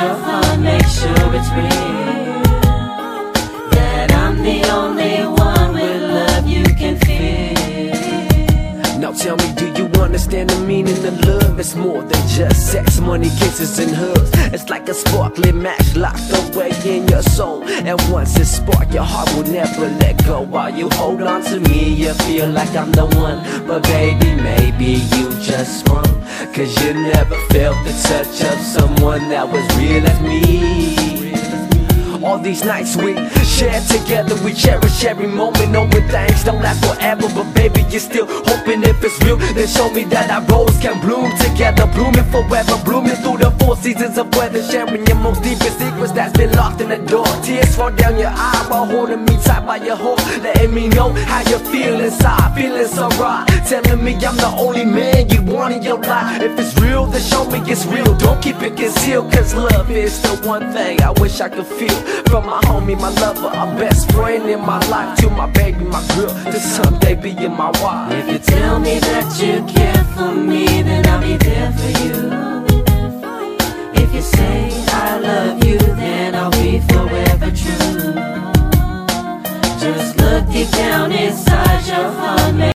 your heart, make sure it's real, that I'm the only one with love you can feel. Now tell me, do you understand the meaning of love? It's more than just sex, money, kisses, and hugs. It's like a sparkling match locked away in your soul, and once it's sparked, your heart will never let go. While you hold on to me, you feel like I'm the one. But baby, maybe you just wrong, 'cause you never felt the touch of someone that was real as me. All these nights we share together, we cherish every moment, knowing things don't last forever. But baby, you're still hoping if it's real, then show me that our rose can bloom together, blooming forever, blooming through the 4 seasons of weather, sharing your most deepest secrets that's been locked in the door. Tears fall down your eye while holding me tight by your heart, letting me know how you feel inside, feeling so right, telling me I'm the only man you want in your life. If it's real, then show me it's real, don't keep it concealed, 'cause love is the one thing I wish I could feel. From my homie, my lover, our best friend in my life, to my baby, my girl, to someday being my wife. If you tell me that you care for me, then I'll be there for you. If you say I love you, then I'll be forever true. Just look deep down inside your heart.